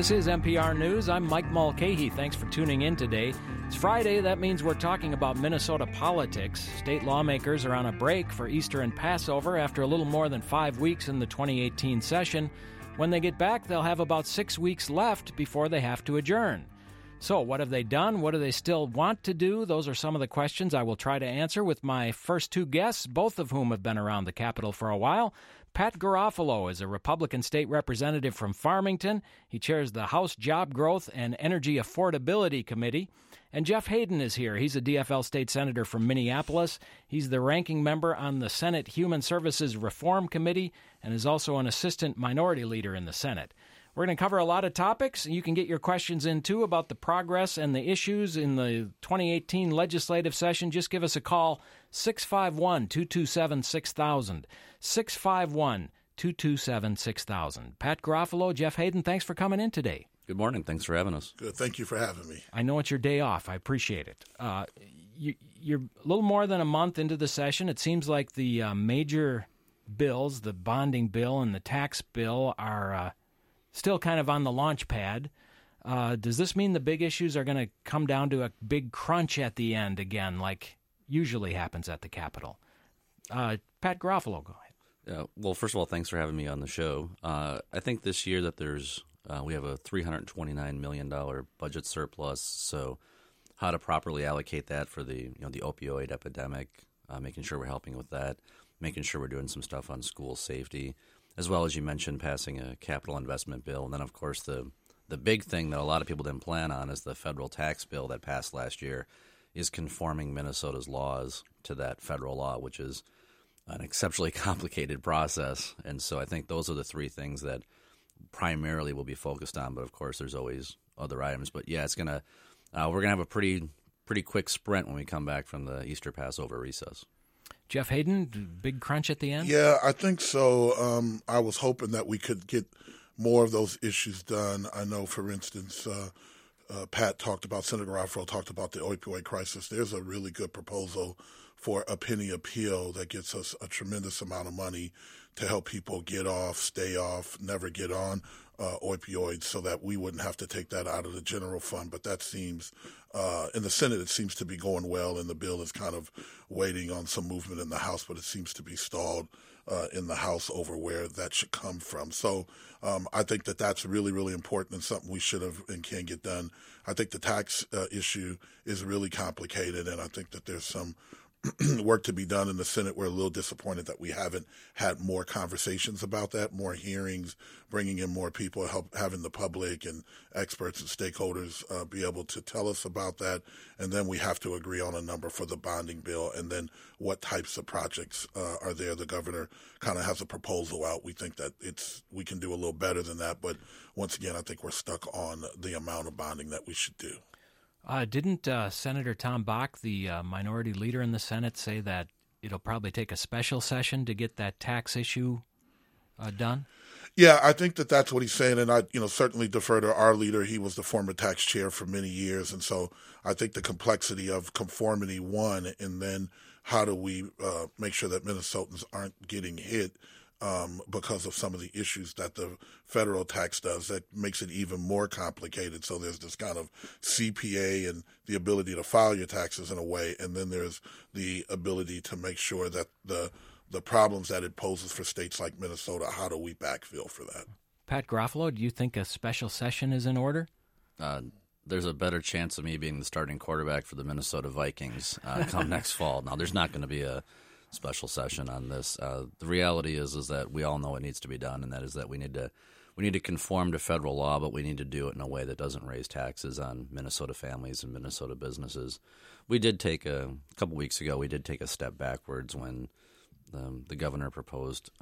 This is NPR News. I'm Mike Mulcahy. Thanks for tuning in today. It's Friday. That means we're talking about Minnesota politics. State lawmakers are on a break for Easter and Passover after a little more than 5 weeks in the 2018 session. When they get back, they'll have about 6 weeks left before they have to adjourn. So what have they done? What do they still want to do? Those are some of the questions I will try to answer with my first two guests, both of whom have been around the Capitol for a while. Pat Garofalo is a Republican state representative from Farmington. He chairs the House Job Growth and Energy Affordability Committee. And Jeff Hayden is here. He's a DFL state senator from Minneapolis. He's the ranking member on the Senate Human Services Reform Committee and is also an assistant minority leader in the Senate. We're going to cover a lot of topics. You can get your questions in, too, about the progress and the issues in the 2018 legislative session. Just give us a call, 651-227-6000, 651-227-6000. Pat Garofalo, Jeff Hayden, thanks for coming in today. Good morning. Thanks for having us. Good. Thank you for having me. I know it's your day off. I appreciate it. You're a little more than a month into the session. It seems like the major bills, the bonding bill and the tax bill, are still kind of on the launch pad. Does this mean the big issues are going to come down to a big crunch at the end again, like usually happens at the Capitol? Pat Garofalo, go ahead. Well, first of all, thanks for having me on the show. I think this year that we have a $329 million budget surplus, so how to properly allocate that for the opioid epidemic, making sure we're helping with that, making sure we're doing some stuff on school safety, as well as you mentioned, passing a capital investment bill. And then, of course, the big thing that a lot of people didn't plan on is the federal tax bill that passed last year is conforming Minnesota's laws to that federal law, which is an exceptionally complicated process. And so I think those are the three things that primarily will be focused on. But, of course, there's always other items. But, yeah, we're going to have a pretty quick sprint when we come back from the Easter Passover recess. Jeff Hayden, big crunch at the end? Yeah, I think so. I was hoping that we could get more of those issues done. I know, for instance, Pat talked about, Senator Garofalo talked about the opioid crisis. There's a really good proposal for a penny appeal that gets us a tremendous amount of money to help people get off, stay off, never get on opioids, so that we wouldn't have to take that out of the general fund. But that seems, in the Senate, it seems to be going well, and the bill is kind of waiting on some movement in the House, but it seems to be stalled in the House over where that should come from. So I think that that's really, really important and something we should have and can get done. I think the tax issue is really complicated, and I think that there's some work to be done in the Senate. We're a little disappointed that we haven't had more conversations about that, more hearings, bringing in more people, having the public and experts and stakeholders be able to tell us about that. And then we have to agree on a number for the bonding bill, and then what types of projects are there. The governor kind of has a proposal out. We think that we can do a little better than that. But once again, I think we're stuck on the amount of bonding that we should do. Didn't Senator Tom Bach, the minority leader in the Senate, say that it'll probably take a special session to get that tax issue done? Yeah, I think that that's what he's saying, and I, certainly defer to our leader. He was the former tax chair for many years, and so I think the complexity of conformity, one, and then how do we make sure that Minnesotans aren't getting hit because of some of the issues that the federal tax does, that makes it even more complicated. So there's this kind of CPA and the ability to file your taxes in a way, and then there's the ability to make sure that the problems that it poses for states like Minnesota, how do we backfill for that? Pat Garofalo, do you think a special session is in order? There's a better chance of me being the starting quarterback for the Minnesota Vikings come next fall. Now, there's not going to be a special session on this. The reality is that we all know what needs to be done, and that is that we need to conform to federal law, but we need to do it in a way that doesn't raise taxes on Minnesota families and Minnesota businesses. We did take a couple weeks ago. We did take a step backwards when the governor proposed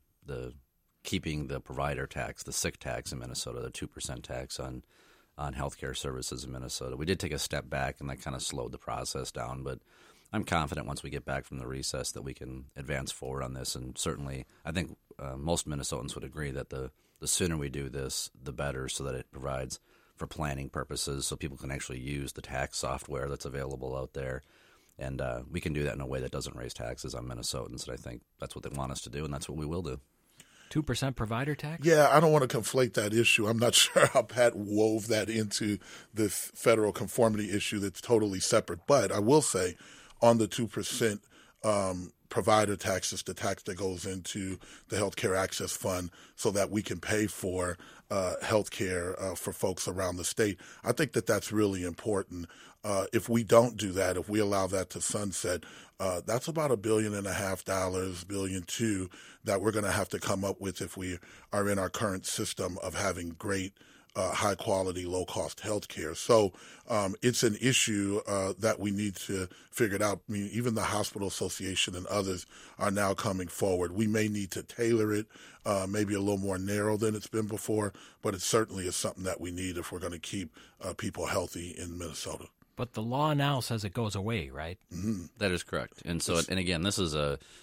keeping the provider tax, the sick tax in Minnesota, the 2% tax on healthcare services in Minnesota. We did take a step back, and that kind of slowed the process down, but I'm confident once we get back from the recess that we can advance forward on this. And certainly I think most Minnesotans would agree that the sooner we do this, the better, so that it provides for planning purposes so people can actually use the tax software that's available out there. And we can do that in a way that doesn't raise taxes on Minnesotans. And I think that's what they want us to do, and that's what we will do. 2% provider tax? Yeah, I don't want to conflate that issue. I'm not sure how Pat wove that into this federal conformity issue that's totally separate. But I will say on the 2% provider tax is the tax that goes into the Healthcare Access Fund so that we can pay for health care for folks around the state. I think that that's really important. If we don't do that, if we allow that to sunset, that's about $1.5 billion, $1.2 billion that we're going to have to come up with if we are in our current system of having great high quality, low cost health care. So it's an issue that we need to figure it out. I mean, even the Hospital Association and others are now coming forward. We may need to tailor it maybe a little more narrow than it's been before, but it certainly is something that we need if we're going to keep people healthy in Minnesota. But the law now says it goes away, right? Mm-hmm. That is correct. And so, and again, this is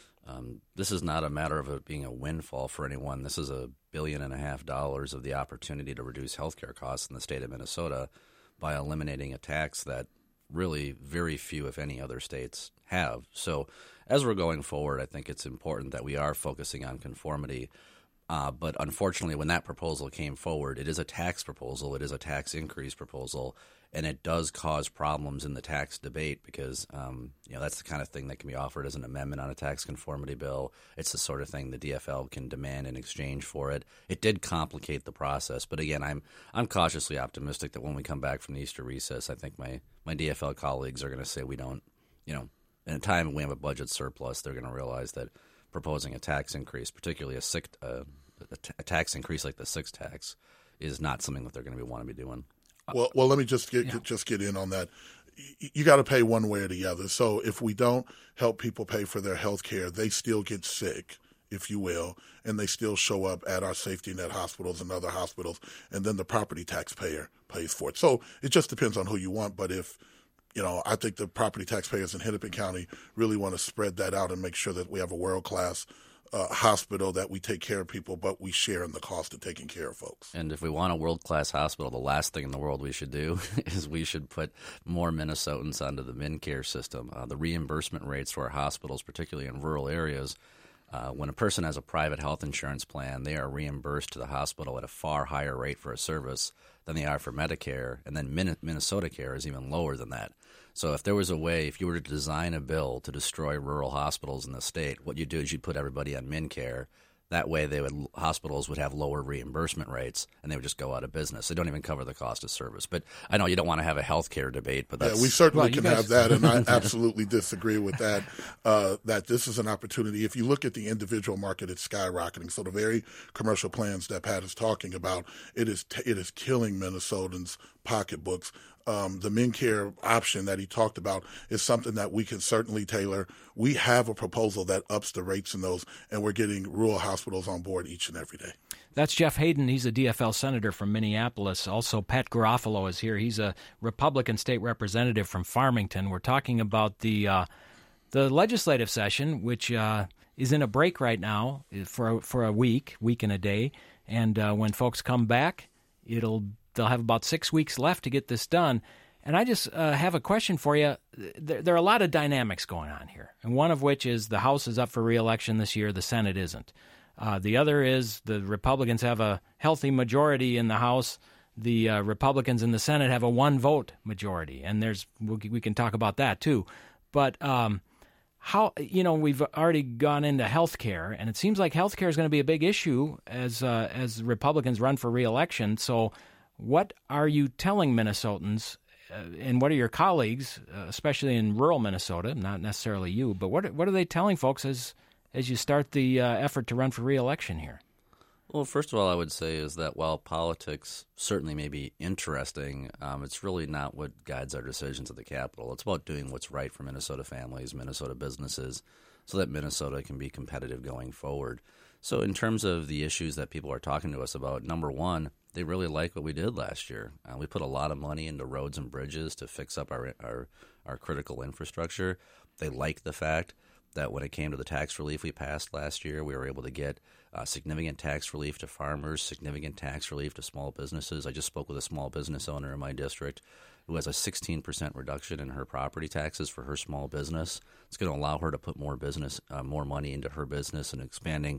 not a matter of it being a windfall for anyone. This is $1.5 billion of the opportunity to reduce healthcare costs in the state of Minnesota by eliminating a tax that really very few, if any, other states have. So as we're going forward, I think it's important that we are focusing on conformity. But unfortunately, when that proposal came forward, it is a tax proposal. It is a tax increase proposal. And it does cause problems in the tax debate because, that's the kind of thing that can be offered as an amendment on a tax conformity bill. It's the sort of thing the DFL can demand in exchange for it. It did complicate the process. But again, I'm cautiously optimistic that when we come back from the Easter recess, I think my DFL colleagues are going to say we don't, in a time when we have a budget surplus, they're going to realize that proposing a tax increase, particularly a tax increase like the sixth tax, is not something that they're going to want to be doing. Well, let me just get in on that. You got to pay one way or the other. So if we don't help people pay for their health care, they still get sick, if you will, and they still show up at our safety net hospitals and other hospitals, and then the property taxpayer pays for it. So it just depends on who you want. But if I think the property taxpayers in Hennepin County really want to spread that out and make sure that we have a world-class hospital, that we take care of people, but we share in the cost of taking care of folks. And if we want a world-class hospital, the last thing in the world we should do is we should put more Minnesotans onto the MinCare system. The reimbursement rates for our hospitals, particularly in rural areas, when a person has a private health insurance plan, they are reimbursed to the hospital at a far higher rate for a service than they are for Medicare, and then Minnesota Care is even lower than that. So if there was a way, if you were to design a bill to destroy rural hospitals in the state, what you'd do is you'd put everybody on MinCare. That way hospitals would have lower reimbursement rates, and they would just go out of business. They don't even cover the cost of service. But I know you don't want to have a health care debate, but that's... Yeah, we certainly can have that, and I absolutely disagree with that, that this is an opportunity. If you look at the individual market, it's skyrocketing. So the very commercial plans that Pat is talking about, it is killing Minnesotans' pocketbooks. The MinCare option that he talked about is something that we can certainly tailor. We have a proposal that ups the rates in those, and we're getting rural hospitals on board each and every day. That's Jeff Hayden. He's a DFL senator from Minneapolis. Also, Pat Garofalo is here. He's a Republican state representative from Farmington. We're talking about the legislative session, which is in a break right now for a week and a day. And when folks come back, they'll have about 6 weeks left to get this done. And I just have a question for you. There are a lot of dynamics going on here, and one of which is the House is up for re-election this year, the Senate isn't. The other is the Republicans have a healthy majority in the House. The Republicans in the Senate have a one-vote majority, and we can talk about that too. But how we've already gone into health care, and it seems like health care is going to be a big issue as Republicans run for re-election. So what are you telling Minnesotans, and what are your colleagues, especially in rural Minnesota, not necessarily you, but what are they telling folks as you start the effort to run for re-election here? Well, first of all, I would say is that while politics certainly may be interesting, it's really not what guides our decisions at the Capitol. It's about doing what's right for Minnesota families, Minnesota businesses, so that Minnesota can be competitive going forward. So in terms of the issues that people are talking to us about, number one, they really like what we did last year. We put a lot of money into roads and bridges to fix up our critical infrastructure. They like the fact that when it came to the tax relief we passed last year, we were able to get significant tax relief to farmers, significant tax relief to small businesses. I just spoke with a small business owner in my district who has a 16% reduction in her property taxes for her small business. It's going to allow her to put more money into her business and expanding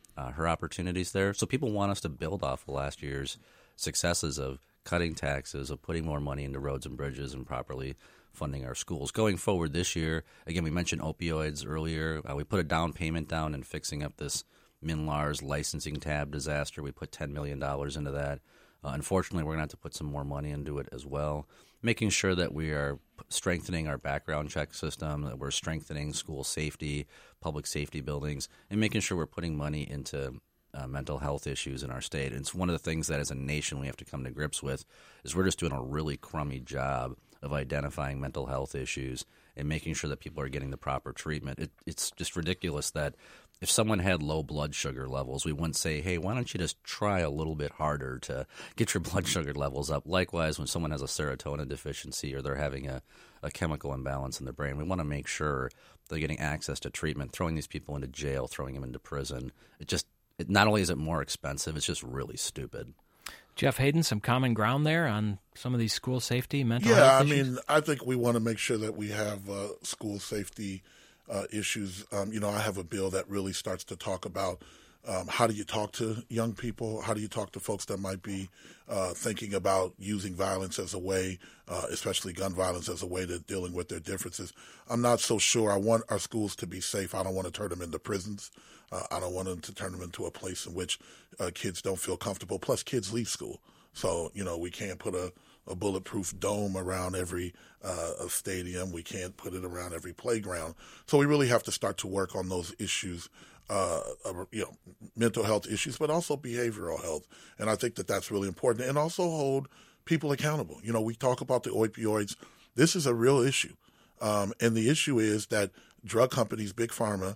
her opportunities there. So people want us to build off of last year's successes of cutting taxes, of putting more money into roads and bridges, and properly funding our schools. Going forward this year, again, we mentioned opioids earlier. We put a down payment down in fixing up this MNLARS licensing tab disaster. We put $10 million into that. Unfortunately, we're going to have to put some more money into it as well, making sure that we are strengthening our background check system, that we're strengthening school safety, public safety buildings, and making sure we're putting money into mental health issues in our state. And it's one of the things that as a nation we have to come to grips with is we're just doing a really crummy job of identifying mental health issues and making sure that people are getting the proper treatment. It's just ridiculous that if someone had low blood sugar levels, we wouldn't say, hey, why don't you just try a little bit harder to get your blood sugar levels up? Likewise, when someone has a serotonin deficiency or they're having a chemical imbalance in their brain, we want to make sure they're getting access to treatment. Throwing these people into jail, throwing them into prison, not only is it more expensive, it's just really stupid. Jeff Hayden, some common ground there on some of these school safety, mental health issues? Yeah, I mean, I think we want to make sure that we have school safety issues. I have a bill that really starts to talk about how do you talk to young people? How do you talk to folks that might be thinking about using violence as a way, especially gun violence, as a way to dealing with their differences? I'm not so sure. I want our schools to be safe. I don't want to turn them into prisons. I don't want them to turn them into a place in which kids don't feel comfortable. Plus, kids leave school. So, we can't put a bulletproof dome around every stadium. We can't put it around every playground. So we really have to start to work on those issues, mental health issues, but also behavioral health. And I think that that's really important. And also hold people accountable. We talk about the opioids. This is a real issue. And the issue is that drug companies, Big Pharma,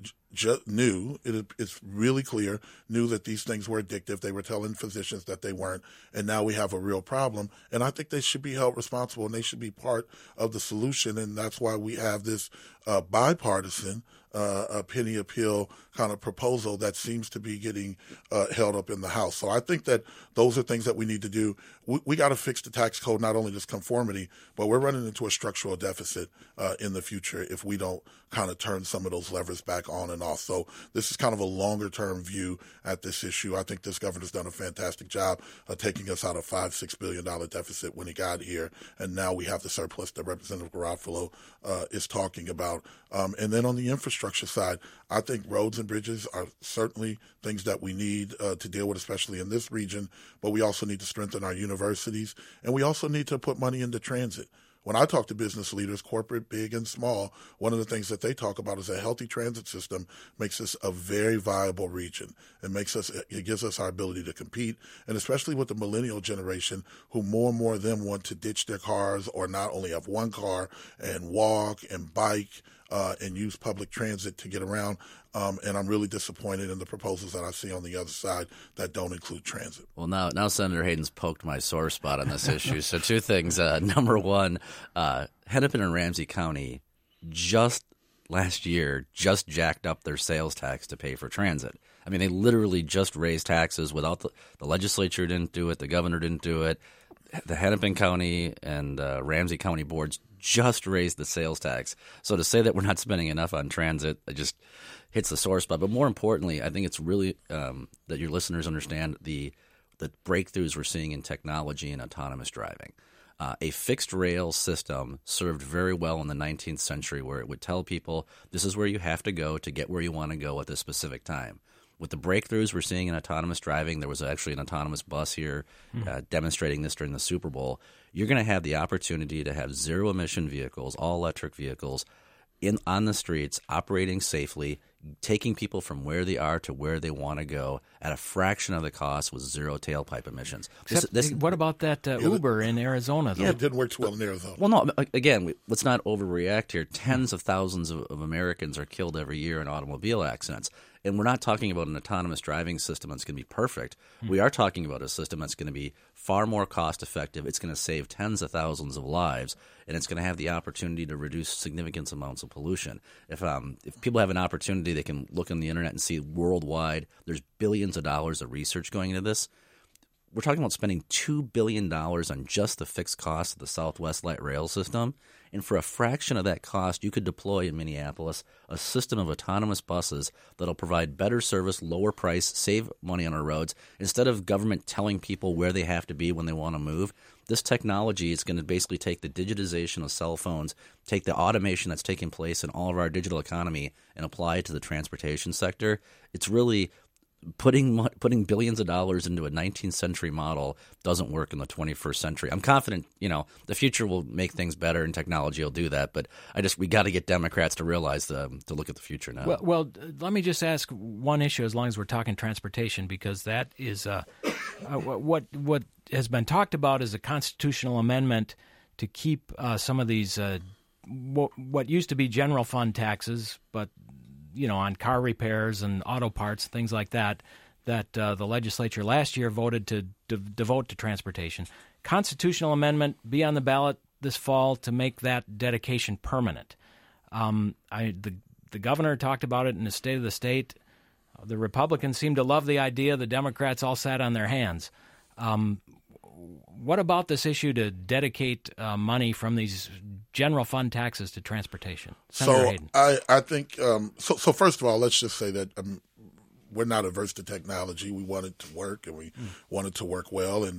knew, it's really clear, knew that these things were addictive. They were telling physicians that they weren't, and now we have a real problem. And I think they should be held responsible, and they should be part of the solution, and that's why we have this bipartisan penny a pill kind of proposal that seems to be getting held up in the House. So I think that those are things that we need to do. We got to fix the tax code, not only just conformity, but we're running into a structural deficit in the future if we don't kind of turn some of those levers back on and off. So this is kind of a longer-term view at this issue. I think this governor's done a fantastic job of taking us out of $5-6 billion deficit when he got here, and now we have the surplus that Representative Garofalo is talking about. And then on the infrastructure side, I think roads and bridges are certainly things that we need to deal with, especially in this region, but we also need to strengthen our universities, and we also need to put money into transit. When I talk to business leaders, corporate, big and small, one of the things that they talk about is a healthy transit system makes us a very viable region. It gives us our ability to compete, and especially with the millennial generation, who more and more of them want to ditch their cars or not only have one car and walk and bike and use public transit to get around. And I'm really disappointed in the proposals that I see on the other side that don't include transit. Well, now Senator Hayden's poked my sore spot on this issue. So two things. Number one, Hennepin and Ramsey County just last year just jacked up their sales tax to pay for transit. I mean, they literally just raised taxes without the legislature didn't do it, the governor didn't do it. The Hennepin County and Ramsey County boards just raised the sales tax. So to say that we're not spending enough on transit, it just hits the sore spot. But more importantly, I think it's really that your listeners understand the breakthroughs we're seeing in technology and autonomous driving. A fixed rail system served very well in the 19th century, where it would tell people this is where you have to go to get where you want to go at this specific time. With the breakthroughs we're seeing in autonomous driving, there was actually an autonomous bus here demonstrating this during the Super Bowl. You're going to have the opportunity to have zero-emission vehicles, all-electric vehicles, on the streets, operating safely, taking people from where they are to where they want to go at a fraction of the cost with zero tailpipe emissions. What about that Uber in Arizona, though? Yeah, it didn't work too well in Arizona. Well, no, again, let's not overreact here. Tens of thousands of Americans are killed every year in automobile accidents. And we're not talking about an autonomous driving system that's going to be perfect. We are talking about a system that's going to be far more cost effective. It's going to save tens of thousands of lives, and it's going to have the opportunity to reduce significant amounts of pollution. If people have an opportunity, they can look on the internet and see worldwide there's billions of dollars of research going into this. we're talking about spending $2 billion on just the fixed cost of the Southwest Light Rail system. And for a fraction of that cost, you could deploy in Minneapolis a system of autonomous buses that'll provide better service, lower price, save money on our roads. Instead of government telling people where they have to be when they want to move, this technology is going to basically take the digitization of cell phones, take the automation that's taking place in all of our digital economy, and apply it to the transportation sector. It's really putting billions of dollars into a 19th century model doesn't work in the 21st century. I'm confident, the future will make things better and technology will do that. But we got to get Democrats to realize to look at the future now. Well, let me just ask one issue as long as we're talking transportation, because that is what has been talked about as a constitutional amendment to keep some of these what used to be general fund taxes, but on car repairs and auto parts, things like that the legislature last year voted to devote to transportation. Constitutional amendment be on the ballot this fall to make that dedication permanent. The governor talked about it in the State of the State. The Republicans seem to love the idea. The Democrats all sat on their hands. What about this issue to dedicate money from these general fund taxes to transportation? Senator Hayden. I think so first of all, let's just say that we're not averse to technology. We want it to work, and we want it to work well. And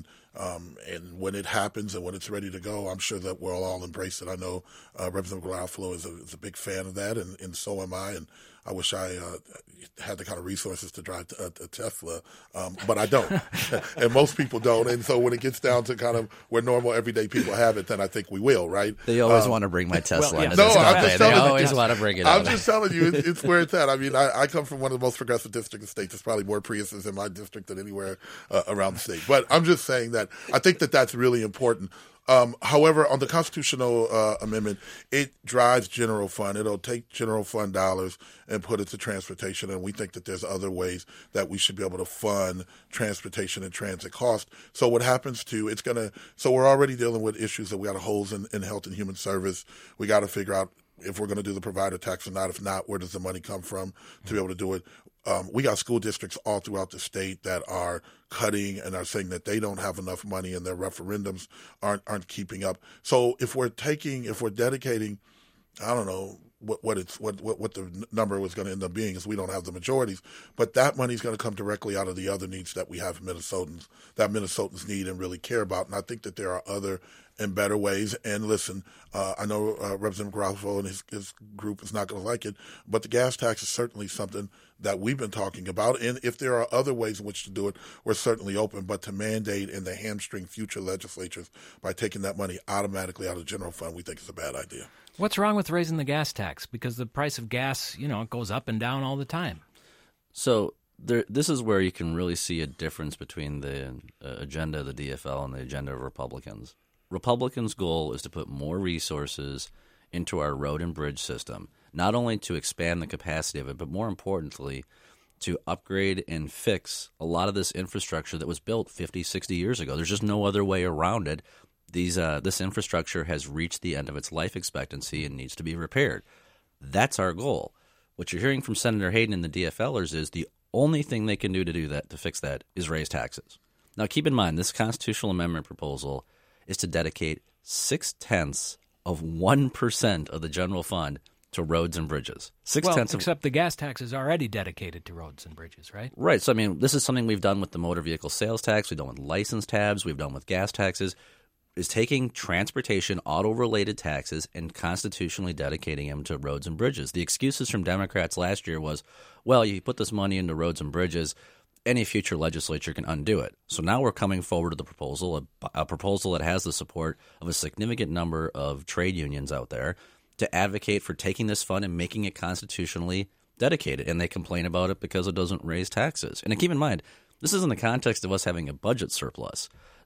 when it happens and when it's ready to go, I'm sure that we'll all embrace it. I know Representative Garofalo is a big fan of that, and so am I. And I wish I had the kind of resources to drive a Tesla, but I don't, and most people don't. And so when it gets down to kind of where normal everyday people have it, then I think we will, right? They always want to bring my Tesla into No, this I'm just telling They you, always want to bring it I'm out. just telling you, it's where it's at. I mean, I come from one of the most progressive districts in the state. There's probably more Priuses in my district than anywhere around the state. But I'm just saying that I think that that's really important. However, on the constitutional amendment, it drives general fund. It'll take general fund dollars and put it to transportation, and we think that there's other ways that we should be able to fund transportation and transit costs. So what happens so we're already dealing with issues that we got holes in health and human service. We got to figure out if we're going to do the provider tax or not. If not, where does the money come from to be able to do it? We got school districts all throughout the state that are cutting and are saying that they don't have enough money and their referendums aren't keeping up. So if we're dedicating, I don't know what the number was going to end up being, is we don't have the majorities, but that money is going to come directly out of the other needs that we have Minnesotans need and really care about. And I think that there are other and better ways. And listen, I know Representative Garofalo and his group is not going to like it, but the gas tax is certainly something that we've been talking about. And if there are other ways in which to do it, we're certainly open. But to mandate and to hamstring future legislatures by taking that money automatically out of the general fund, we think is a bad idea. What's wrong with raising the gas tax? Because the price of gas, it goes up and down all the time. So this is where you can really see a difference between the agenda of the DFL and the agenda of Republicans. Republicans' goal is to put more resources into our road and bridge system, not only to expand the capacity of it, but more importantly, to upgrade and fix a lot of this infrastructure that was built 50, 60 years ago. There's just no other way around it. This infrastructure has reached the end of its life expectancy and needs to be repaired. That's our goal. What you're hearing from Senator Hayden and the DFLers is the only thing they can do that, to fix that, is raise taxes. Now, keep in mind, this constitutional amendment proposal is to dedicate 0.6% of the general fund to roads and bridges. Except the gas tax is already dedicated to roads and bridges, right? Right. So, this is something we've done with the motor vehicle sales tax. We've done with license tabs. We've done with gas taxes. Is taking transportation, auto-related taxes and constitutionally dedicating them to roads and bridges. The excuses from Democrats last year was, well, you put this money into roads and bridges, any future legislature can undo it. So now we're coming forward to the proposal, a proposal that has the support of a significant number of trade unions out there to advocate for taking this fund and making it constitutionally dedicated. And they complain about it because it doesn't raise taxes. And keep in mind, this is in the context of us having a budget surplus.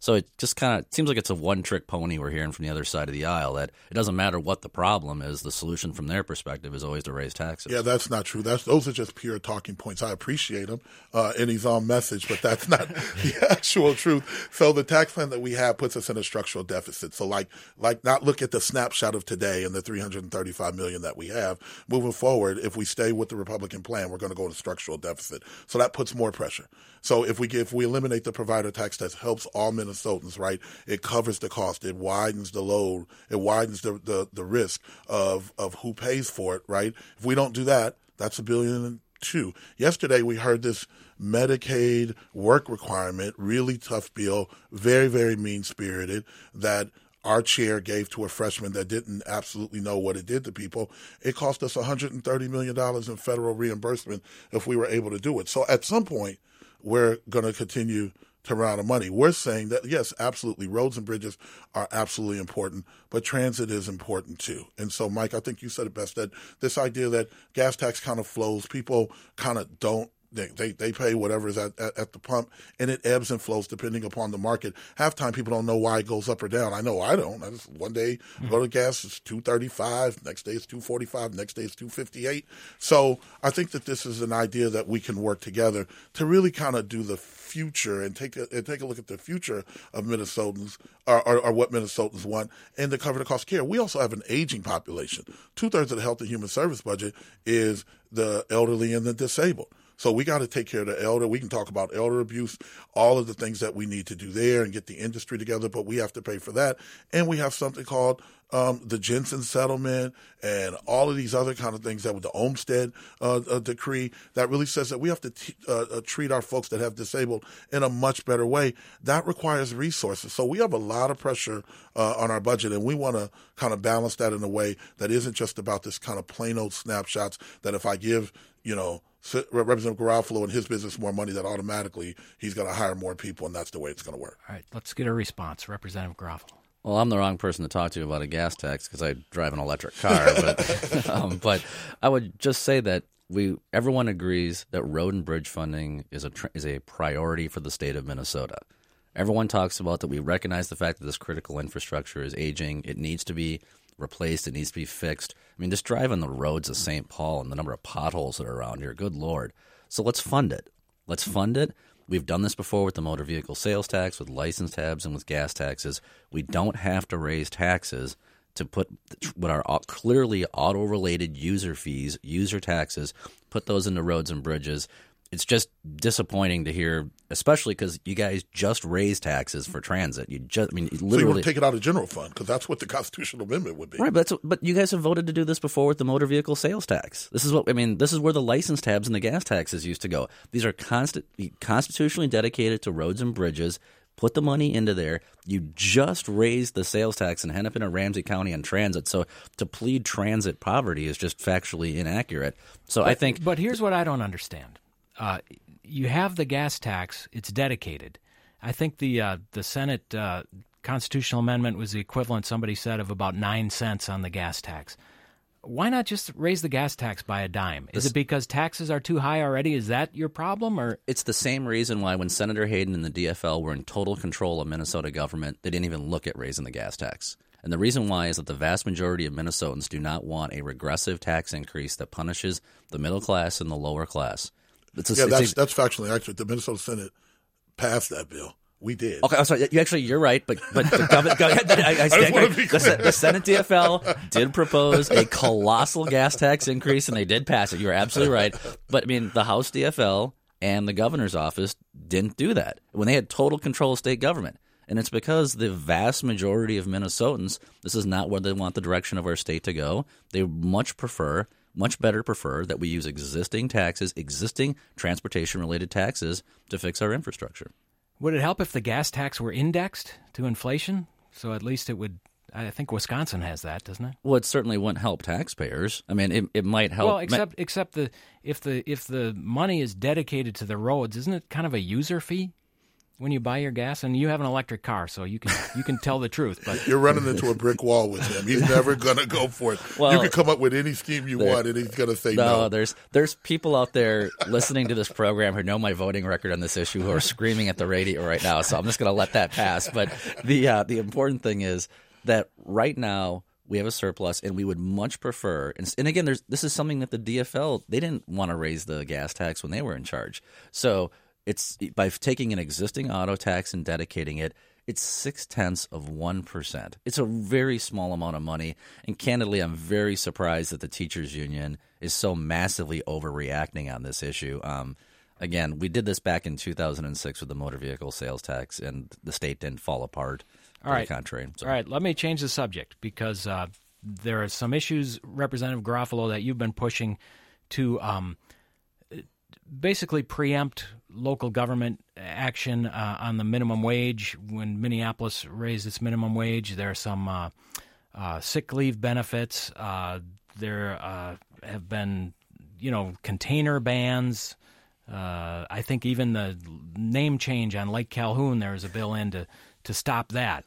So it just kind of seems like it's a one-trick pony we're hearing from the other side of the aisle, that it doesn't matter what the problem is, the solution from their perspective is always to raise taxes. Yeah, that's not true. Those are just pure talking points. I appreciate him in his own message, but that's not the actual truth. So the tax plan that we have puts us in a structural deficit. So like not look at the snapshot of today and the $335 million that we have. Moving forward, if we stay with the Republican plan, we're going to go into structural deficit. So that puts more pressure. So if we eliminate the provider tax, that helps all Minnesotans, right? It covers the cost. It widens the load. It widens the risk of who pays for it, right? If we don't do that, that's $1.2 billion. Yesterday we heard this Medicaid work requirement, really tough bill, very, very mean-spirited, that our chair gave to a freshman that didn't absolutely know what it did to people. It cost us $130 million in federal reimbursement if we were able to do it. So at some point, we're going to continue to run out of money. We're saying that, yes, absolutely, roads and bridges are absolutely important, but transit is important too. And so, Mike, I think you said it best, that this idea that gas tax kind of flows, people kind of don't, they pay whatever is at the pump, and it ebbs and flows depending upon the market. Half time people don't know why it goes up or down. I know I don't. One day go to gas, it's $2.35. Next day it's $2.45. Next day it's $2.58. So I think that this is an idea that we can work together to really kind of do the future and take a look at the future of Minnesotans or what Minnesotans want, and to cover the cost of care. We also have an aging population. 2/3 of the Health and Human Service budget is the elderly and the disabled. So we got to take care of the elder. We can talk about elder abuse, all of the things that we need to do there and get the industry together, but we have to pay for that. And we have something called the Jensen settlement and all of these other kind of things that with the Olmstead decree that really says that we have to treat our folks that have disabled in a much better way. That requires resources. So we have a lot of pressure on our budget, and we want to kind of balance that in a way that isn't just about this kind of plain old snapshots that if I give, Representative Garofalo and his business more money, that automatically he's going to hire more people, and that's the way it's going to work. All right, let's get a response. Representative Garofalo. Well, I'm the wrong person to talk to about a gas tax because I drive an electric car. But I would just say that everyone agrees that road and bridge funding is a priority for the state of Minnesota. Everyone talks about that. We recognize the fact that this critical infrastructure is aging. It needs to be replaced. It needs to be fixed. I mean, just drive on the roads of St. Paul and the number of potholes that are around here. Good Lord. So let's fund it. Let's fund it. We've done this before with the motor vehicle sales tax, with license tabs, and with gas taxes. We don't have to raise taxes to put what are clearly auto-related user fees, user taxes, put those into roads and bridges. It's just disappointing to hear, especially because you guys just raised taxes for transit. Literally. So you want to take it out of general fund because that's what the constitutional amendment would be, right? But you guys have voted to do this before with the motor vehicle sales tax. This is where the license tabs and the gas taxes used to go. These are constitutionally dedicated to roads and bridges. Put the money into there. You just raised the sales tax in Hennepin and Ramsey County on transit. So to plead transit poverty is just factually inaccurate. So I think. But here's what I don't understand. You have the gas tax; it's dedicated. I think the Senate constitutional amendment was the equivalent, somebody said, of about 9 cents on the gas tax. Why not just raise the gas tax by a dime? Is it because taxes are too high already? Is that your problem? Or it's the same reason why when Senator Hayden and the DFL were in total control of Minnesota government, they didn't even look at raising the gas tax. And the reason why is that the vast majority of Minnesotans do not want a regressive tax increase that punishes the middle class and the lower class. That's factually accurate. The Minnesota Senate passed that bill. We did. Okay, I'm sorry. You're right, but the government. The Senate DFL did propose a colossal gas tax increase, and they did pass it. You're absolutely right. But I mean, the House DFL and the governor's office didn't do that when they had total control of state government. And it's because the vast majority of Minnesotans, this is not where they want the direction of our state to go. They much better prefer that we use existing taxes, existing transportation-related taxes to fix our infrastructure. Would it help if the gas tax were indexed to inflation? So at least it would. I think Wisconsin has that, doesn't it? Well, it certainly wouldn't help taxpayers. I mean, it might help. Well, except if the money is dedicated to the roads, isn't it kind of a user fee? when you buy your gas? And you have an electric car, so you can tell the truth. But you're running into a brick wall with him. He's never going to go for it. Well, you can come up with any scheme you want, and he's going to say no. There's people out there listening to this program who know my voting record on this issue who are screaming at the radio right now. So I'm just going to let that pass. But the important thing is that right now we have a surplus, and we would much prefer. And again, this is something that the DFL, they didn't want to raise the gas tax when they were in charge. So it's by taking an existing auto tax and dedicating it, it's 0.6%. It's a very small amount of money. And candidly, I'm very surprised that the teachers union is so massively overreacting on this issue. Again, we did this back in 2006 with the motor vehicle sales tax, and the state didn't fall apart. All right. To the contrary. So. All right, let me change the subject because there are some issues, Representative Garofalo, that you've been pushing to basically preempt local government action on the minimum wage. When Minneapolis raised its minimum wage, there are some sick leave benefits. There have been, container bans. I think even the name change on Lake Calhoun, there is a bill in to stop that.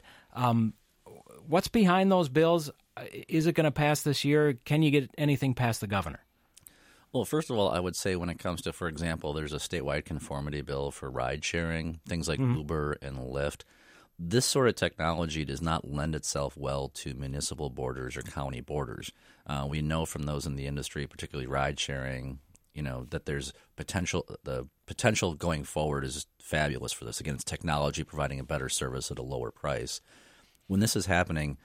What's behind those bills? Is it going to pass this year? Can you get anything past the governor? Well, first of all, I would say when it comes to, for example, there's a statewide conformity bill for ride sharing, things like Uber and Lyft. This sort of technology does not lend itself well to municipal borders or county borders. We know from those in the industry, particularly ride sharing, that there's potential. The potential going forward is fabulous for this. Again, it's technology providing a better service at a lower price. When this is happening,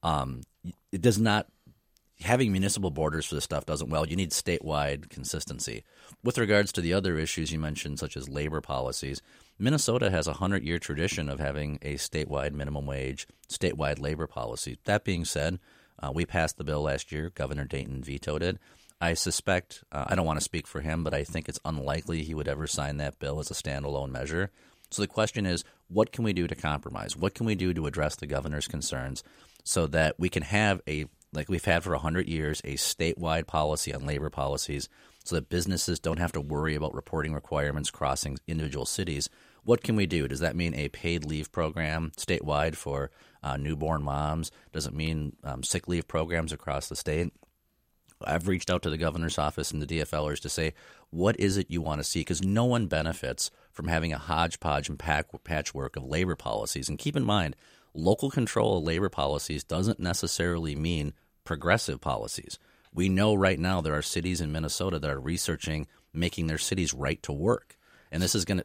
it does not. Having municipal borders for this stuff doesn't well. You need statewide consistency. With regards to the other issues you mentioned, such as labor policies, Minnesota has a 100-year tradition of having a statewide minimum wage, statewide labor policy. That being said, we passed the bill last year. Governor Dayton vetoed it. I suspect, I don't want to speak for him, but I think it's unlikely he would ever sign that bill as a standalone measure. So the question is, what can we do to compromise? What can we do to address the governor's concerns so that we can have like we've had for 100 years, a statewide policy on labor policies so that businesses don't have to worry about reporting requirements crossing individual cities? What can we do? Does that mean a paid leave program statewide for newborn moms? Does it mean sick leave programs across the state? I've reached out to the governor's office and the DFLers to say, what is it you want to see? Because no one benefits from having a hodgepodge and patchwork of labor policies. And keep in mind, local control of labor policies doesn't necessarily mean progressive policies. We know right now there are cities in Minnesota that are researching making their cities right to work. And this is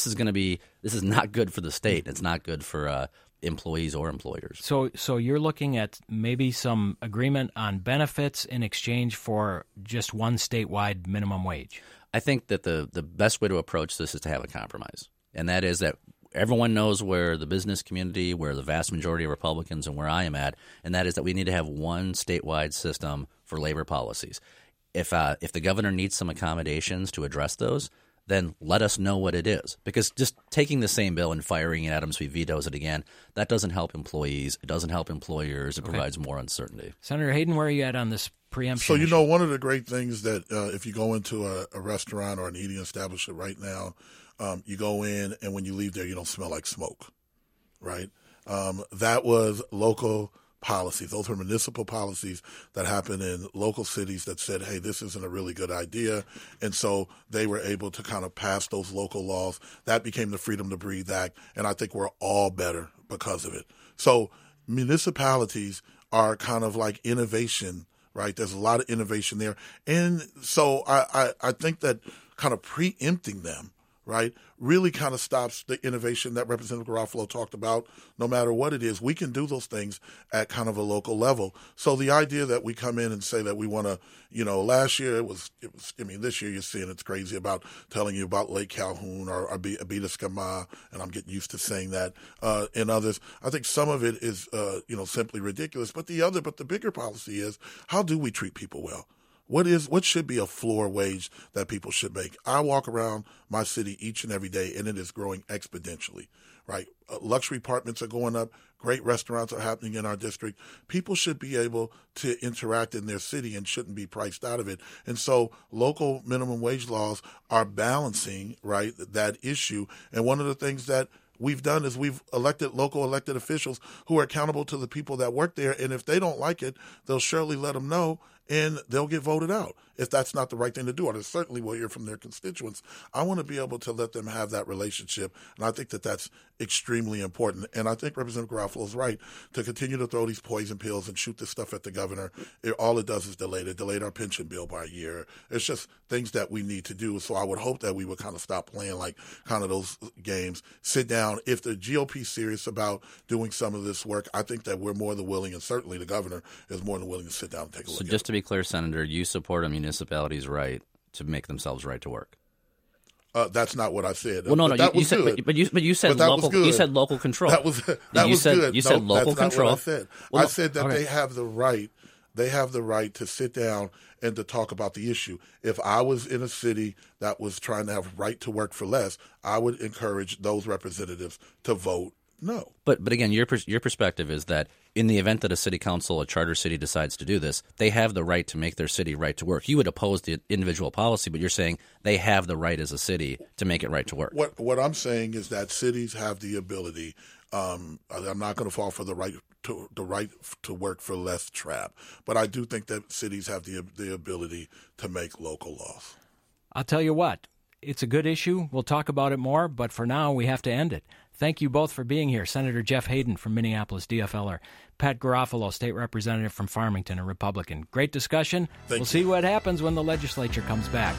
not good for the state. It's not good for employees or employers. So you're looking at maybe some agreement on benefits in exchange for just one statewide minimum wage? I think that the best way to approach this is to have a compromise. And that is that everyone knows where the business community, where the vast majority of Republicans and where I am at, and that is that we need to have one statewide system for labor policies. If the governor needs some accommodations to address those, then let us know what it is. Because just taking the same bill and firing it at him so he vetoes it again, that doesn't help employees. It doesn't help employers. It provides more uncertainty. Senator Hayden, where are you at on this preemption? So, one of the great things that if you go into a restaurant or an eating establishment right now, you go in and when you leave there, you don't smell like smoke, right? That was local policies. Those were municipal policies that happened in local cities that said, hey, this isn't a really good idea. And so they were able to kind of pass those local laws. That became the Freedom to Breathe Act. And I think we're all better because of it. So municipalities are kind of like innovation, right? There's a lot of innovation there. And so I think that kind of preempting them, right, really kind of stops the innovation that Representative Garofalo talked about. No matter what it is, we can do those things at kind of a local level. So the idea that we come in and say that we want to, last year it was, this year you're seeing it's crazy about telling you about Lake Calhoun or Abitiskama, and I'm getting used to saying that, and others. I think some of it is, simply ridiculous. But the bigger policy is, how do we treat people well? What should be a floor wage that people should make? I walk around my city each and every day, and it is growing exponentially, right? Luxury apartments are going up. Great restaurants are happening in our district. People should be able to interact in their city and shouldn't be priced out of it. And so local minimum wage laws are balancing, right, that issue. And one of the things that we've done is we've elected local elected officials who are accountable to the people that work there. And if they don't like it, they'll surely let them know and they'll get voted out if that's not the right thing to do. Or they certainly will hear from their constituents. I want to be able to let them have that relationship. And I think that that's extremely important. And I think Representative Garofalo is right to continue to throw these poison pills and shoot this stuff at the governor. All it does is delayed our pension bill by a year. It's just things that we need to do. So I would hope that we would kind of stop playing like kind of those games, sit down. If the GOP is serious about doing some of this work, I think that we're more than willing, and certainly the governor is more than willing to sit down and take a look at it. So just to be clear, Senator, you support a municipality's right to make themselves right to work? That's not what I said. Well, no, that you was said, good. but you said local. You said local control. That was good. You said local that's control. Not what I said. Well, I said that okay. they have the right. They have the right to sit down and to talk about the issue. If I was in a city that was trying to have right to work for less, I would encourage those representatives to vote no. But again, your perspective is that in the event that a city council, a charter city decides to do this, they have the right to make their city right to work. You would oppose the individual policy, but you're saying they have the right as a city to make it right to work. What I'm saying is that cities have the ability. I'm not going to fall for the right to work for less trap, but I do think that cities have the ability to make local laws. I'll tell you what, it's a good issue. We'll talk about it more, but for now we have to end it. Thank you both for being here. Senator Jeff Hayden from Minneapolis, DFLer. Pat Garofalo, State Representative from Farmington, a Republican. Great discussion. We'll see what happens when the legislature comes back.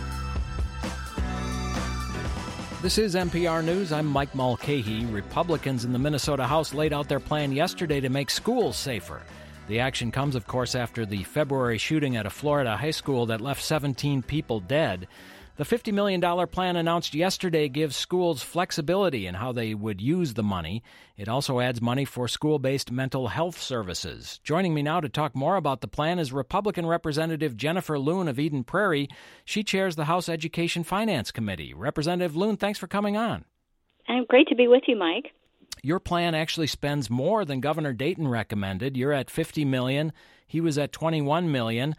This is NPR News. I'm Mike Mulcahy. Republicans in the Minnesota House laid out their plan yesterday to make schools safer. The action comes, of course, after the February shooting at a Florida high school that left 17 people dead. The $50 million plan announced yesterday gives schools flexibility in how they would use the money. It also adds money for school-based mental health services. Joining me now to talk more about the plan is Republican Representative Jennifer Loon of Eden Prairie. She chairs the House Education Finance Committee. Representative Loon, thanks for coming on. Great to be with you, Mike. Your plan actually spends more than Governor Dayton recommended. You're at $50 million. He was at $21 million.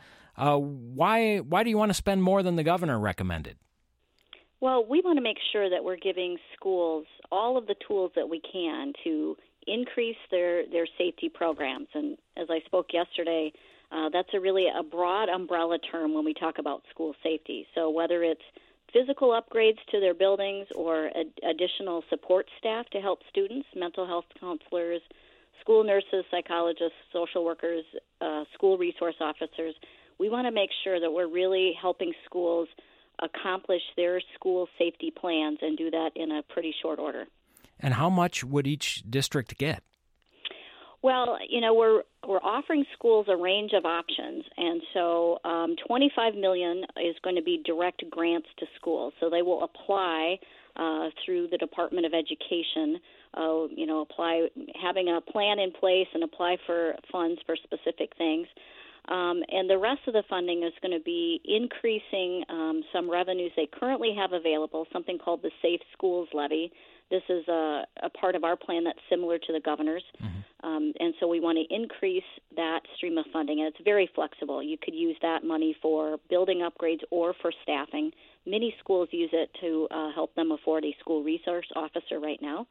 Why do you want to spend more than the governor recommended? Well, we want to make sure that we're giving schools all of the tools that we can to increase their safety programs. And as I spoke yesterday, that's really a broad umbrella term when we talk about school safety. So whether it's physical upgrades to their buildings or additional support staff to help students, mental health counselors, school nurses, psychologists, social workers, school resource officers, we want to make sure that we're really helping schools accomplish their school safety plans and do that in a pretty short order. And how much would each district get? Well, we're offering schools a range of options, and so $25 million is going to be direct grants to schools. So they will apply through the Department of Education, apply having a plan in place and apply for funds for specific things. And the rest of the funding is going to be increasing some revenues they currently have available, something called the Safe Schools Levy. This is a part of our plan that's similar to the governor's. And so we want to increase that stream of funding. And it's very flexible. You could use that money for building upgrades or for staffing. Many schools use it to help them afford a school resource officer right now.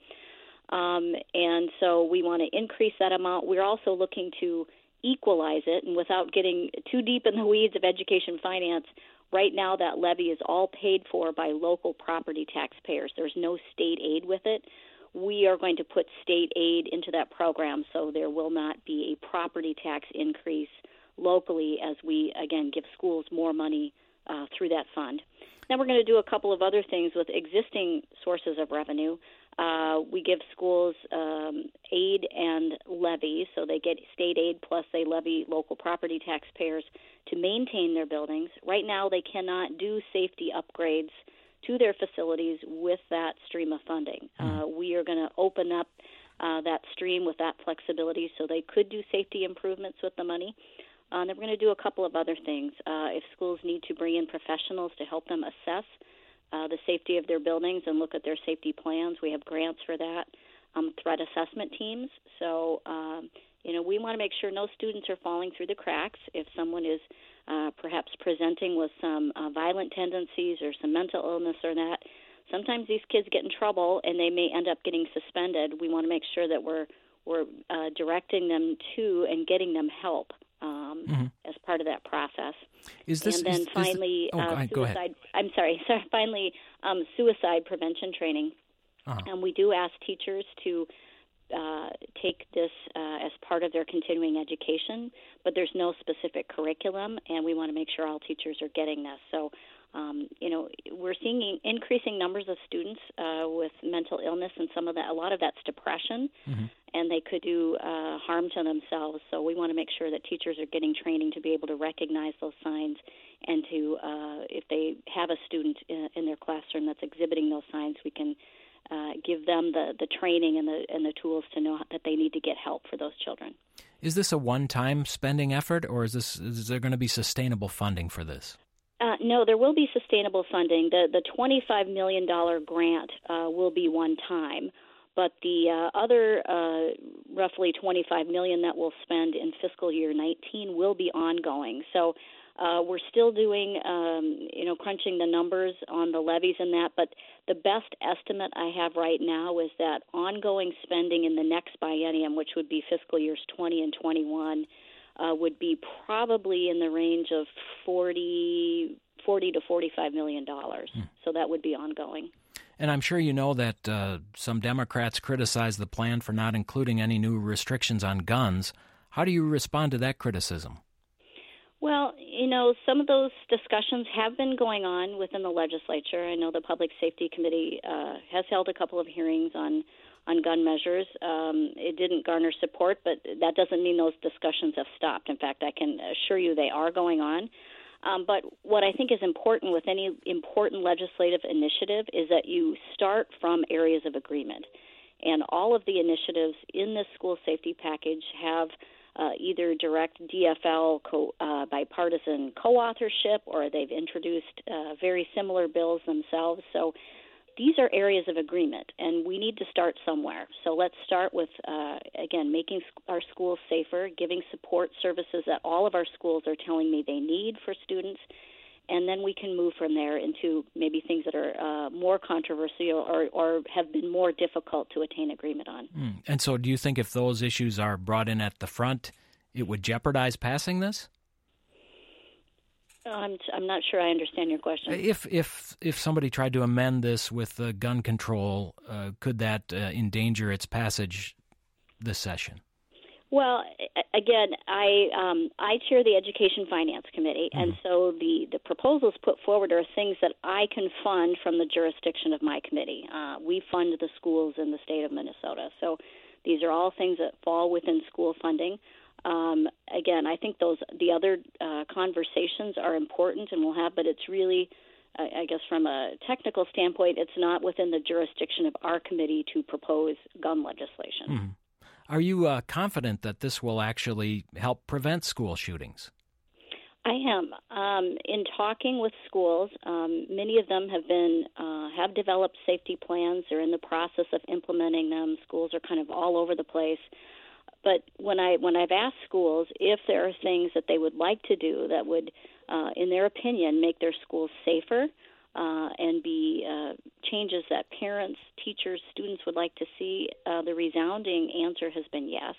And so we want to increase that amount. We're also looking to equalize it, and without getting too deep in the weeds of education finance, right now that levy is all paid for by local property taxpayers. There's no state aid with it. We are going to put state aid into that program, so there will not be a property tax increase locally as we, again, give schools more money through that fund. Then we're going to do a couple of other things with existing sources of revenue. We give schools aid and levy, so they get state aid plus they levy local property taxpayers to maintain their buildings. Right now they cannot do safety upgrades to their facilities with that stream of funding. We are going to open up that stream with that flexibility so they could do safety improvements with the money. And then we're going to do a couple of other things. If schools need to bring in professionals to help them assess the safety of their buildings and look at their safety plans, we have grants for that. Threat assessment teams. So, we want to make sure no students are falling through the cracks. If someone is perhaps presenting with some violent tendencies or some mental illness or that, sometimes these kids get in trouble and they may end up getting suspended. We want to make sure that we're directing them to and getting them help as part of that process. Finally, go ahead. Finally, suicide prevention training. And we do ask teachers to take this as part of their continuing education, but there's no specific curriculum, and we want to make sure all teachers are getting this. So, we're seeing increasing numbers of students with mental illness, and a lot of that's depression, and they could do harm to themselves. So we want to make sure that teachers are getting training to be able to recognize those signs, and to, if they have a student in their classroom that's exhibiting those signs, we can give them the training and the tools to know that they need to get help for those children. Is this a one-time spending effort, or is there going to be sustainable funding for this? No, there will be sustainable funding. The $25 million grant will be one time, but the other roughly $25 million that we'll spend in fiscal year 19 will be ongoing. So we're still doing, crunching the numbers on the levies and that, but the best estimate I have right now is that ongoing spending in the next biennium, which would be fiscal years 20 and 21, would be probably in the range of $40 to $45 million. So that would be ongoing. And I'm sure you know that some Democrats criticize the plan for not including any new restrictions on guns. How do you respond to that criticism? Well, some of those discussions have been going on within the legislature. I know the Public Safety Committee has held a couple of hearings on gun measures. It didn't garner support, but that doesn't mean those discussions have stopped. In fact, I can assure you they are going on. But what I think is important with any important legislative initiative is that you start from areas of agreement. And all of the initiatives in this school safety package have either direct DFL bipartisan co-authorship, or they've introduced very similar bills themselves. So these are areas of agreement, and we need to start somewhere. So let's start with, again, making our schools safer, giving support services that all of our schools are telling me they need for students, and then we can move from there into maybe things that are more controversial or have been more difficult to attain agreement on. And so do you think if those issues are brought in at the front, it would jeopardize passing this? I'm not sure I understand your question. If somebody tried to amend this with gun control, could that endanger its passage this session? Well, again, I chair the Education Finance Committee, and so the proposals put forward are things that I can fund from the jurisdiction of my committee. We fund the schools in the state of Minnesota, so these are all things that fall within school funding. Again, I think the other conversations are important and we'll have, but it's really, I guess from a technical standpoint, it's not within the jurisdiction of our committee to propose gun legislation. Are you confident that this will actually help prevent school shootings? I am. In talking with schools, many of them have developed safety plans. They're in the process of implementing them. Schools are kind of all over the place. But when I've asked schools if there are things that they would like to do that would, in their opinion, make their schools safer and be changes that parents, teachers, students would like to see, the resounding answer has been yes.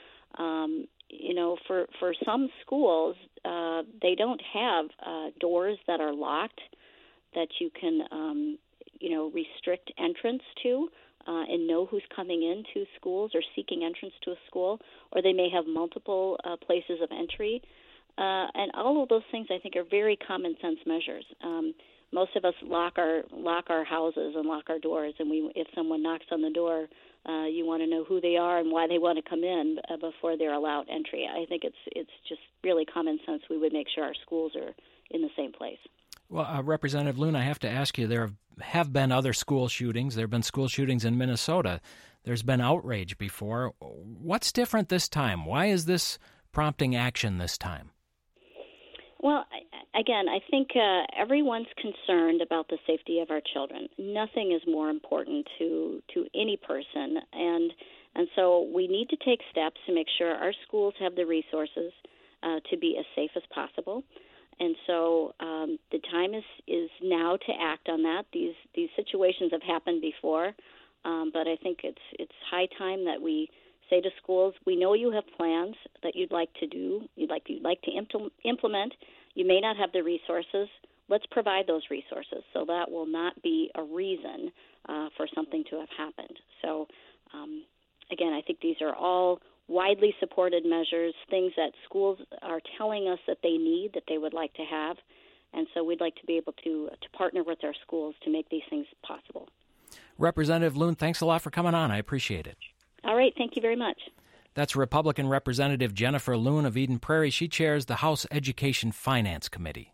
For some schools, they don't have doors that are locked that you can, restrict entrance to. And know who's coming into schools or seeking entrance to a school, or they may have multiple places of entry. And all of those things, I think, are very common sense measures. Most of us lock our houses and lock our doors, and if someone knocks on the door, you want to know who they are and why they want to come in before they're allowed entry. I think it's just really common sense. We would make sure our schools are in the same place. Well, Representative Loon, I have to ask you, there have been other school shootings. There have been school shootings in Minnesota. There's been outrage before. What's different this time? Why is this prompting action this time? Well, again, I think everyone's concerned about the safety of our children. Nothing is more important to any person, and so we need to take steps to make sure our schools have the resources to be as safe as possible. And so the time is now to act on that. These situations have happened before, but I think it's high time that we say to schools, we know you have plans that you'd like to do, you'd like to implement. You may not have the resources. Let's provide those resources so that will not be a reason for something to have happened. So, again, I think these are all widely supported measures, things that schools are telling us that they need, that they would like to have. And so we'd like to be able to partner with our schools to make these things possible. Representative Loon, thanks a lot for coming on. I appreciate it. All right. Thank you very much. That's Republican Representative Jennifer Loon of Eden Prairie. She chairs the House Education Finance Committee.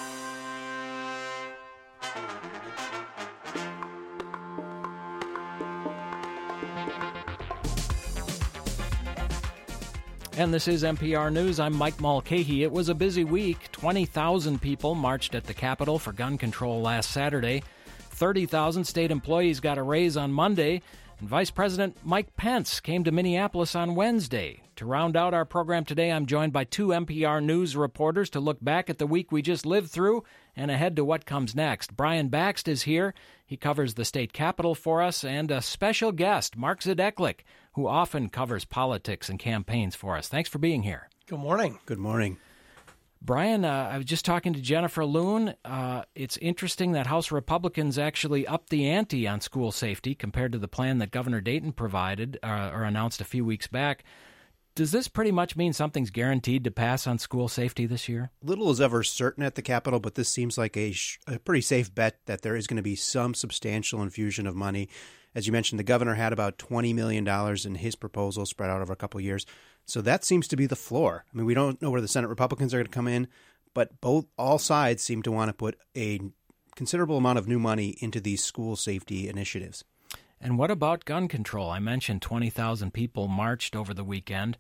And this is NPR News. I'm Mike Mulcahy. It was a busy week. 20,000 people marched at the Capitol for gun control last Saturday. 30,000 state employees got a raise on Monday. And Vice President Mike Pence came to Minneapolis on Wednesday. To round out our program today, I'm joined by two NPR News reporters to look back at the week we just lived through and ahead to what comes next. Brian Baxt is here. He covers the state capitol for us, and a special guest, Mark Zadeklik, who often covers politics and campaigns for us. Thanks for being here. Good morning. Good morning. Brian, I was just talking to Jennifer Loon. It's interesting that House Republicans actually upped the ante on school safety compared to the plan that Governor Dayton provided or announced a few weeks back. Does this pretty much mean something's guaranteed to pass on school safety this year? Little is ever certain at the Capitol, but this seems like a pretty safe bet that there is going to be some substantial infusion of money. As you mentioned, the governor had about $20 million in his proposal spread out over a couple of years. So that seems to be the floor. I mean, we don't know where the Senate Republicans are going to come in, but all sides seem to want to put a considerable amount of new money into these school safety initiatives. And what about gun control? I mentioned 20,000 people marched over the weekend.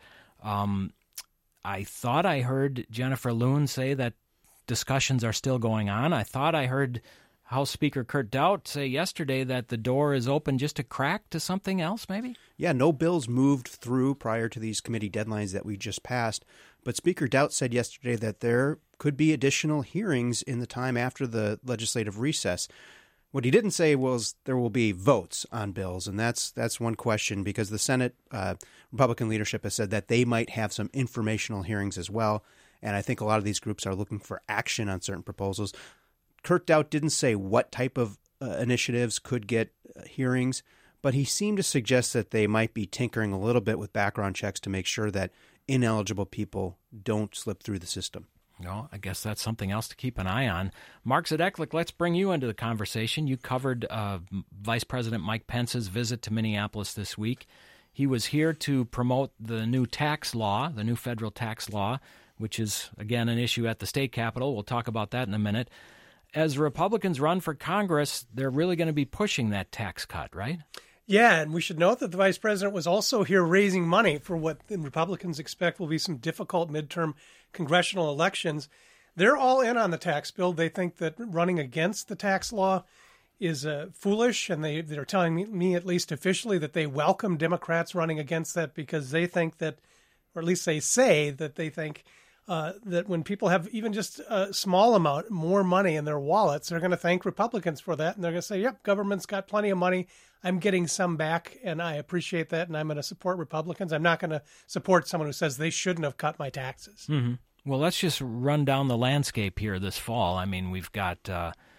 I thought I heard Jennifer Loon say that discussions are still going on. I thought I heard House Speaker Kurt Daudt say yesterday that the door is open just a crack to something else, maybe? Yeah, no bills moved through prior to these committee deadlines that we just passed. But Speaker Daudt said yesterday that there could be additional hearings in the time after the legislative recess. What he didn't say was there will be votes on bills, and that's one question because the Senate Republican leadership has said that they might have some informational hearings as well, and I think a lot of these groups are looking for action on certain proposals. Kurt Daudt didn't say what type of initiatives could get hearings, but he seemed to suggest that they might be tinkering a little bit with background checks to make sure that ineligible people don't slip through the system. No, I guess that's something else to keep an eye on. Mark Zadeklik, let's bring you into the conversation. You covered Vice President Mike Pence's visit to Minneapolis this week. He was here to promote the new tax law, the new federal tax law, which is, again, an issue at the state capitol. We'll talk about that in a minute. As Republicans run for Congress, they're really going to be pushing that tax cut, right? Yeah, and we should note that the vice president was also here raising money for what the Republicans expect will be some difficult midterm congressional elections. They're all in on the tax bill. They think that running against the tax law is foolish, and they're telling me, at least officially, that they welcome Democrats running against that because they think that, or at least they say that they think that when people have even just a small amount more money in their wallets, they're going to thank Republicans for that. And they're going to say, yep, government's got plenty of money. I'm getting some back, and I appreciate that, and I'm going to support Republicans. I'm not going to support someone who says they shouldn't have cut my taxes. Mm-hmm. Well, let's just run down the landscape here this fall. I mean, we've got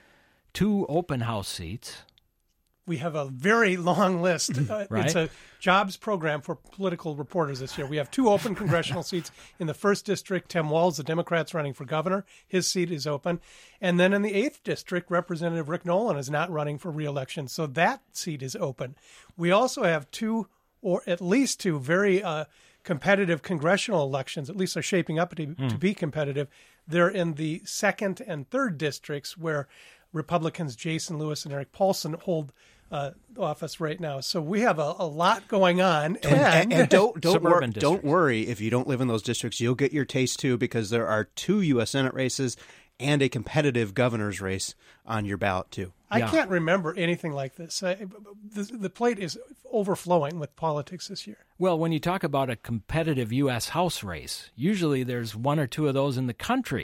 2 open house seats. We have a very long list. Right? It's a jobs program for political reporters this year. We have 2 open congressional seats. In the 1st District, Tim Walz, the Democrat's running for governor. His seat is open. And then in the 8th District, Representative Rick Nolan is not running for re-election, so that seat is open. We also have 2, or at least 2, very competitive congressional elections, at least are shaping up to be competitive. They're in the 2nd and 3rd Districts where Republicans Jason Lewis and Eric Paulson hold office right now. So we have a lot going on. And don't worry if you don't live in those districts. You'll get your taste too, because there are 2 U.S. Senate races and a competitive governor's race on your ballot too. I can't remember anything like this. The plate is overflowing with politics this year. Well, when you talk about a competitive U.S. House race, usually there's 1 or 2 of those in the country. Yep.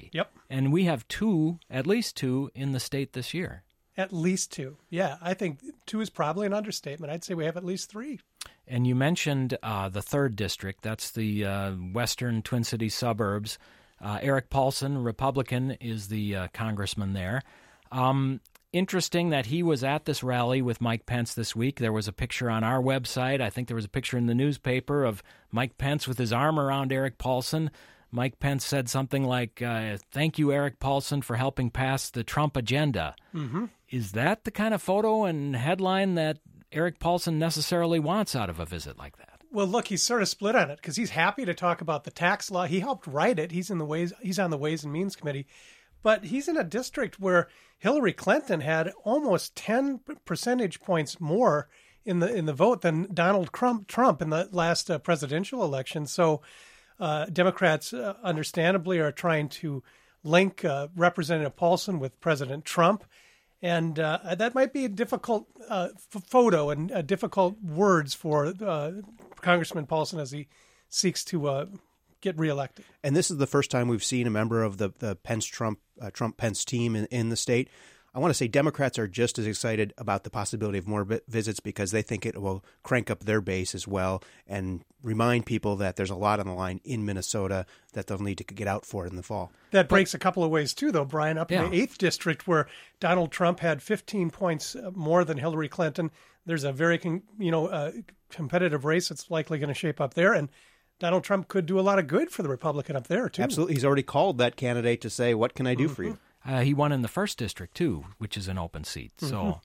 And we have two, at least two, in the state this year. At least two. Yeah, I think two is probably an understatement. I'd say we have at least three. And you mentioned the 3rd District. That's the western Twin Cities suburbs. Eric Paulson, Republican, is the congressman there. Interesting that he was at this rally with Mike Pence this week. There was a picture on our website. I think there was a picture in the newspaper of Mike Pence with his arm around Eric Paulson. Mike Pence said something like, thank you, Eric Paulson, for helping pass the Trump agenda. Mm-hmm. Is that the kind of photo and headline that Eric Paulson necessarily wants out of a visit like that? Well, look, he's sort of split on it because he's happy to talk about the tax law. He helped write it. He's on the Ways and Means Committee. But he's in a district where Hillary Clinton had almost 10 percentage points more in the vote than Donald Trump in the last presidential election. So Democrats understandably are trying to link Representative Paulson with President Trump. And that might be a difficult photo and difficult words for Congressman Paulson as he seeks to get reelected. And this is the first time we've seen a member of the Trump-Pence team in the state. I want to say Democrats are just as excited about the possibility of more visits because they think it will crank up their base as well and remind people that there's a lot on the line in Minnesota that they'll need to get out for in the fall. That breaks a couple of ways too, though, Brian. Up in the 8th District where Donald Trump had 15 points more than Hillary Clinton, there's a very competitive race that's likely going to shape up there. And Donald Trump could do a lot of good for the Republican up there, too. Absolutely. He's already called that candidate to say, what can I do for you? He won in the 1st District, too, which is an open seat. Mm-hmm. So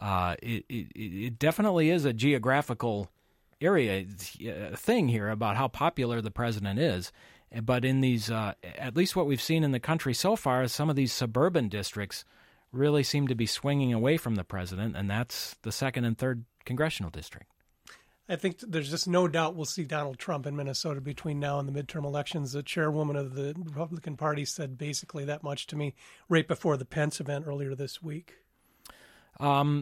it definitely is a geographical area thing here about how popular the president is. But in these, at least what we've seen in the country so far, is some of these suburban districts really seem to be swinging away from the president, and that's the 2nd and 3rd congressional district. I think there's just no doubt we'll see Donald Trump in Minnesota between now and the midterm elections. The chairwoman of the Republican Party said basically that much to me right before the Pence event earlier this week. A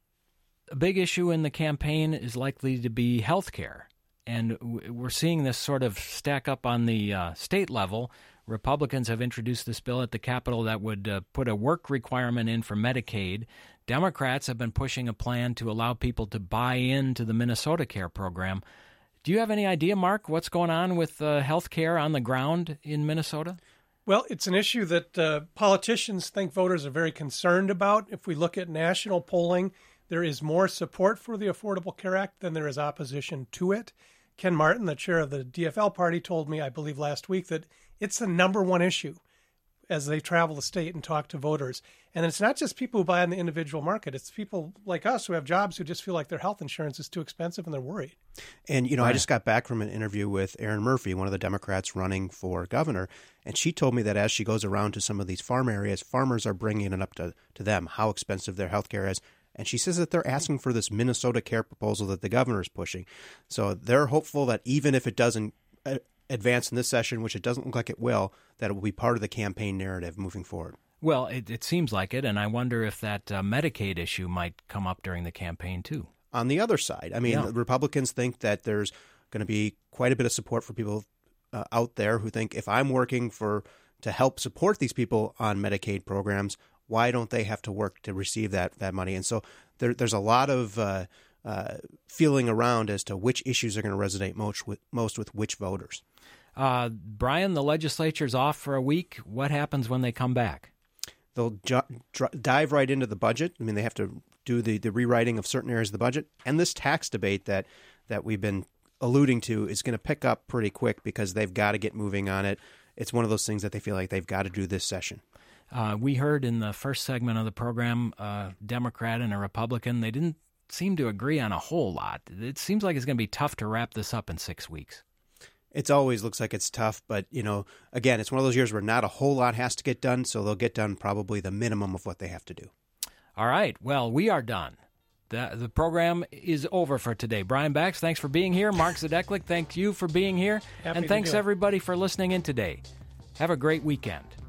big issue in the campaign is likely to be health care. And we're seeing this sort of stack up on the state level. Republicans have introduced this bill at the Capitol that would put a work requirement in for Medicaid. Democrats have been pushing a plan to allow people to buy into the Minnesota Care program. Do you have any idea, Mark, what's going on with health care on the ground in Minnesota? Well, it's an issue that politicians think voters are very concerned about. If we look at national polling, there is more support for the Affordable Care Act than there is opposition to it. Ken Martin, the chair of the DFL party, told me, I believe last week, that it's the number one issue as they travel the state and talk to voters. And it's not just people who buy on the individual market. It's people like us who have jobs who just feel like their health insurance is too expensive and they're worried. And, I just got back from an interview with Erin Murphy, one of the Democrats running for governor, and she told me that as she goes around to some of these farm areas, farmers are bringing it up to them, how expensive their health care is. And she says that they're asking for this Minnesota Care proposal that the governor is pushing. So they're hopeful that even if it doesn't advance in this session, which it doesn't look like it will, that it will be part of the campaign narrative moving forward. Well, it seems like it, and I wonder if that Medicaid issue might come up during the campaign, too. On the other side, the Republicans think that there's going to be quite a bit of support for people out there who think if I'm working to help support these people on Medicaid programs, why don't they have to work to receive that money? And so there's a lot of feeling around as to which issues are going to resonate most with which voters. Brian, the legislature's off for a week. What happens when they come back? They'll dive right into the budget. I mean, they have to do the rewriting of certain areas of the budget. And this tax debate that we've been alluding to is going to pick up pretty quick because they've got to get moving on it. It's one of those things that they feel like they've got to do this session. We heard in the first segment of the program, a Democrat and a Republican, they didn't seem to agree on a whole lot. It seems like it's going to be tough to wrap this up in 6 weeks. It always looks like it's tough, but, again, it's one of those years where not a whole lot has to get done, so they'll get done probably the minimum of what they have to do. All right. Well, we are done. The program is over for today. Brian Bax, thanks for being here. Mark Zadeklik, thank you for being here. Happy and thanks, everybody, for listening in today. Have a great weekend.